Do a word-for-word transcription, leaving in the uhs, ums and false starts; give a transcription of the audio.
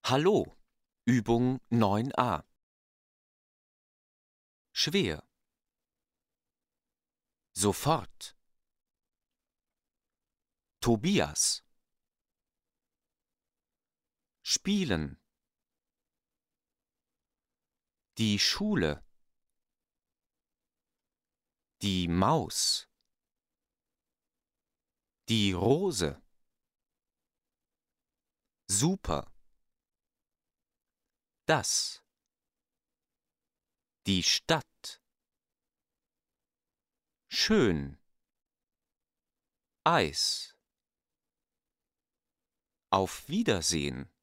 Hallo, Übung neun a. Schwer. Sofort. Tobias. Spielen. Die Schule. Die Maus. Die Rose. Super. Das. Die Stadt. Schön. Eis. Auf Wiedersehen.